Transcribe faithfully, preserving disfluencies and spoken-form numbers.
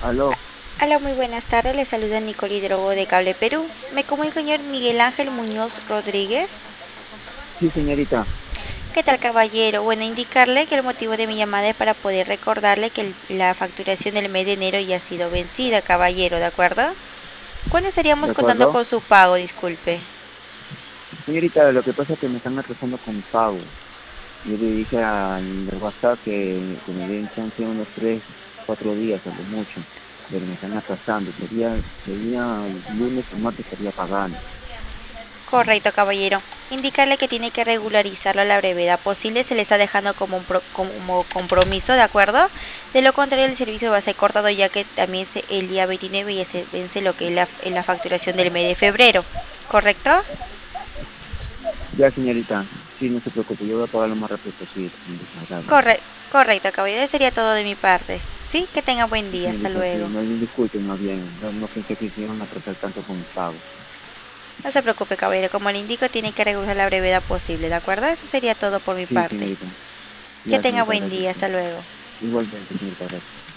Aló, Hola, muy buenas tardes. Le saluda Nicole Hidrogo de Cable Perú. Me comunico con el señor Miguel Ángel Muñoz Rodríguez. sí, señorita. ¿Qué tal, caballero? Bueno, indicarle que el motivo de mi llamada es para poder recordarle que el- la facturación del mes de enero ya ha sido vencida, caballero, ¿de acuerdo? ¿Cuándo ¿De estaríamos contando acuerdo? con su pago? Disculpe. Señorita, lo que pasa es que me están atrasando con mi pago. Yo le dije al del WhatsApp que, que me den chance unos tres, cuatro días, a lo mucho. Pero me están atrasando. Sería, sería el lunes o martes estaría pagando. Correcto, caballero. Indicarle que tiene que regularizarlo a la brevedad posible. Se le está dejando como, un pro- como compromiso, ¿de acuerdo? De lo contrario, el servicio va a ser cortado ya que también se, el día veintinueve ya se vence lo que es la, la facturación del mes de febrero. ¿Correcto? Ya, señorita. Sí, no se preocupe. Yo voy a pagar lo más rápido posible, señorita. Gracias. Corre correcto, caballero. Sería todo de mi parte. Sí, que tenga buen Sí, día. Hasta señorita, sí. luego. No me disculpen más bien. No, no pensé que se iban a atrasar tanto con mi pago. No se preocupe, caballero. Como le indico, tiene que regularizar la brevedad posible, ¿de acuerdo? Eso sería todo por mi Sí, parte. señorita. Que Ya, tenga señorita, buen gracias. día. Hasta luego. Igualmente, señorita, gracias.